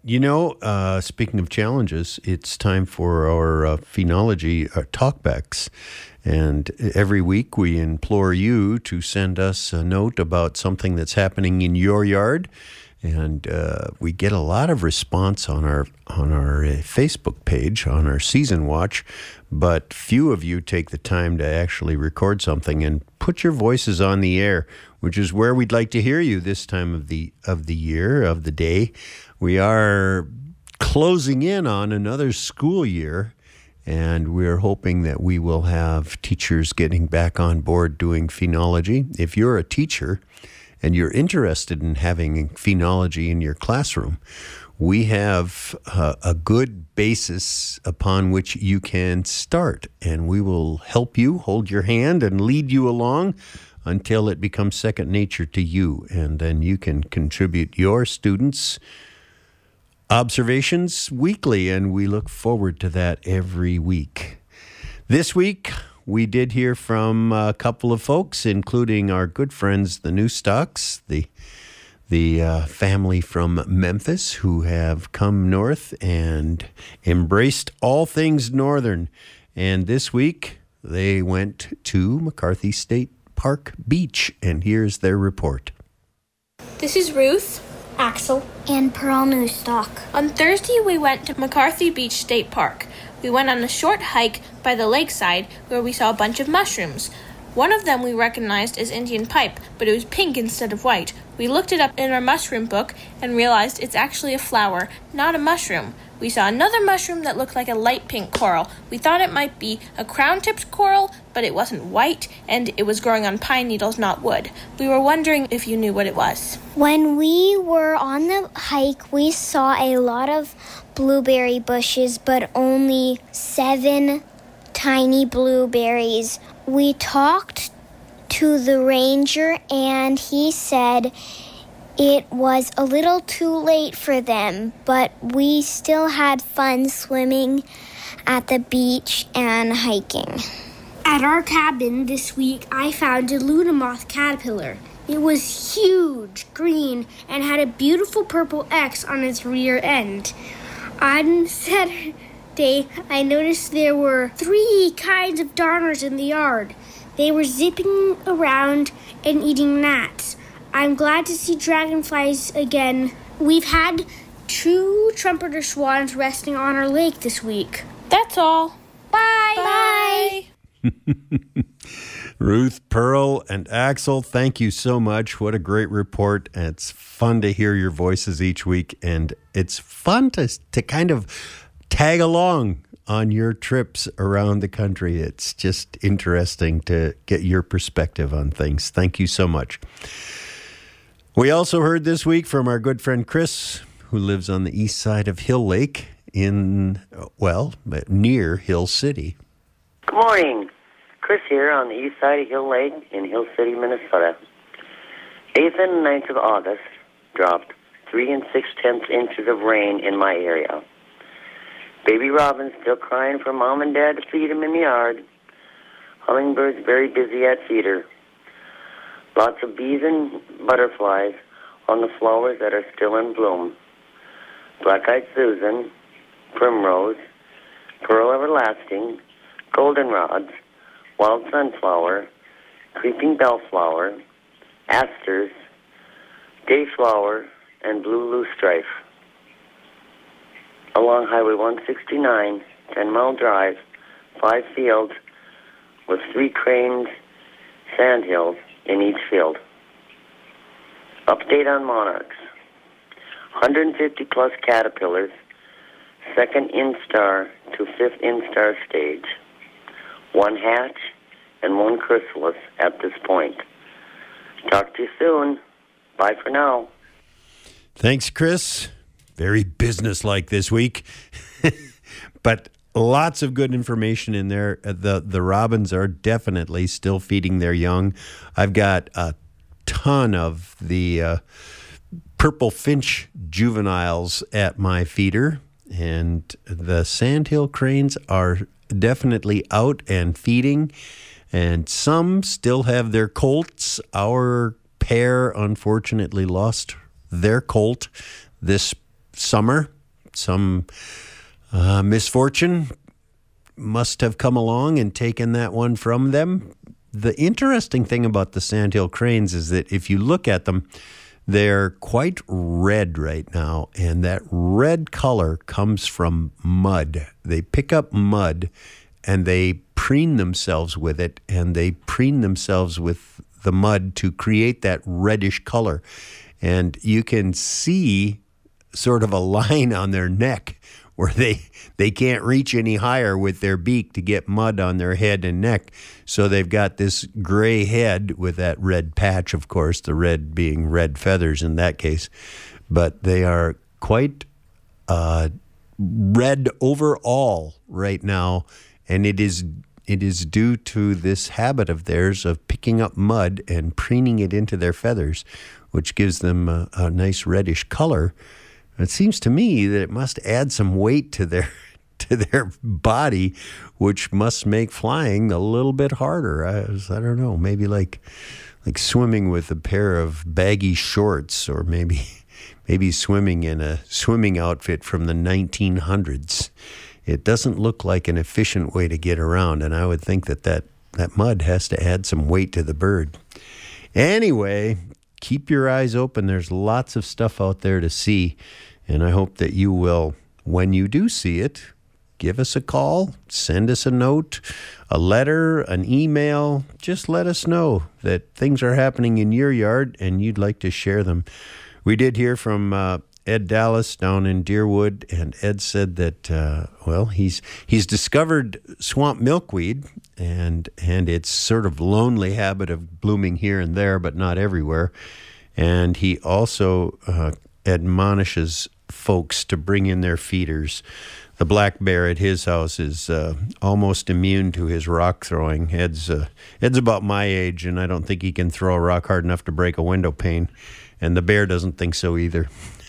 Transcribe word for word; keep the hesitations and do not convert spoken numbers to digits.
You know, uh, speaking of challenges, it's time for our uh, phenology uh, talkbacks. And every week we implore you to send us a note about something that's happening in your yard. And uh, we get a lot of response on our on our uh, Facebook page, on our Season Watch, but few of you take the time to actually record something and put your voices on the air, which is where we'd like to hear you this time of the of the year, of the day. We are closing in on another school year, and we're hoping that we will have teachers getting back on board doing phenology. If you're a teacher and you're interested in having phenology in your classroom, we have uh, a good basis upon which you can start, and we will help you, hold your hand, and lead you along until it becomes second nature to you, and then you can contribute your students' observations weekly, and we look forward to that every week. This week, we did hear from a couple of folks, including our good friends, the Newstocks, the the uh, family from Memphis, who have come north and embraced all things northern. And this week, they went to McCarthy State Park Beach, and here's their report. This is Ruth, Axel, and Pearl Newstock. On Thursday, we went to McCarthy Beach State Park. We went on a short hike by the lakeside where we saw a bunch of mushrooms. One of them we recognized as Indian pipe, but it was pink instead of white. We looked it up in our mushroom book and realized it's actually a flower, not a mushroom. We saw another mushroom that looked like a light pink coral. We thought it might be a crown-tipped coral, but it wasn't white, and it was growing on pine needles, not wood. We were wondering if you knew what it was. When we were on the hike, we saw a lot of blueberry bushes, but only seven tiny blueberries. We talked to the ranger, and he said it was a little too late for them, but we still had fun swimming at the beach and hiking. At our cabin this week, I found a Luna moth caterpillar. It was huge, green, and had a beautiful purple X on its rear end. On Saturday, I noticed there were three kinds of darners in the yard. They were zipping around and eating gnats. I'm glad to see dragonflies again. We've had two trumpeter swans resting on our lake this week. That's all. Bye. Bye. Ruth, Pearl, and Axel, thank you so much. What a great report. It's fun to hear your voices each week, and it's fun to, to kind of tag along on your trips around the country. It's just interesting to get your perspective on things. Thank you so much. We also heard this week from our good friend Chris, who lives on the east side of Hill Lake in, well, near Hill City. Good morning. Chris here on the east side of Hill Lake in Hill City, Minnesota. eighth and ninth of August dropped three and six-tenths inches of rain in my area. Baby robins still crying for mom and dad to feed them in the yard. Hummingbirds very busy at feeder. Lots of bees and butterflies on the flowers that are still in bloom. Black-eyed Susan, primrose, pearl everlasting, goldenrods, wild sunflower, creeping bellflower, asters, dayflower, and blue loosestrife. Along Highway one sixty-nine, ten-mile drive, five fields with three craned sandhills in each field. Update on monarchs. one hundred fifty plus caterpillars, second instar to fifth instar stage. One hatch and one chrysalis at this point. Talk to you soon. Bye for now. Thanks, Chris. Very businesslike this week, but lots of good information in there. The the robins are definitely still feeding their young. I've got a ton of the uh, purple finch juveniles at my feeder, and the sandhill cranes are definitely out and feeding, and some still have their colts. Our pair unfortunately lost their colt this summer, some uh, misfortune must have come along and taken that one from them. The interesting thing about the sandhill cranes is that if you look at them, they're quite red right now, and that red color comes from mud. They pick up mud and they preen themselves with it, and they preen themselves with the mud to create that reddish color. And you can see sort of a line on their neck where they, they can't reach any higher with their beak to get mud on their head and neck. So they've got this gray head with that red patch, of course, the red being red feathers in that case. But they are quite uh, red overall right now, and it is it is due to this habit of theirs of picking up mud and preening it into their feathers, which gives them a, a nice reddish color. It seems to me that it must add some weight to their to their body, which must make flying a little bit harder. I, I don't know, maybe like like swimming with a pair of baggy shorts, or maybe maybe swimming in a swimming outfit from the nineteen hundreds. It doesn't look like an efficient way to get around, and I would think that that, that mud has to add some weight to the bird. Anyway, keep your eyes open. There's lots of stuff out there to see, and I hope that you will, when you do see it, give us a call, send us a note, a letter, an email. Just let us know that things are happening in your yard and you'd like to share them. We did hear from uh, Ed Dallas down in Deerwood, and Ed said that, uh, well, he's he's discovered swamp milkweed, and and its sort of lonely habit of blooming here and there, but not everywhere. And he also uh, admonishes folks to bring in their feeders. The black bear at his house is uh, almost immune to his rock throwing. Ed's, uh, Ed's about my age, and I don't think he can throw a rock hard enough to break a window pane. And the bear doesn't think so either.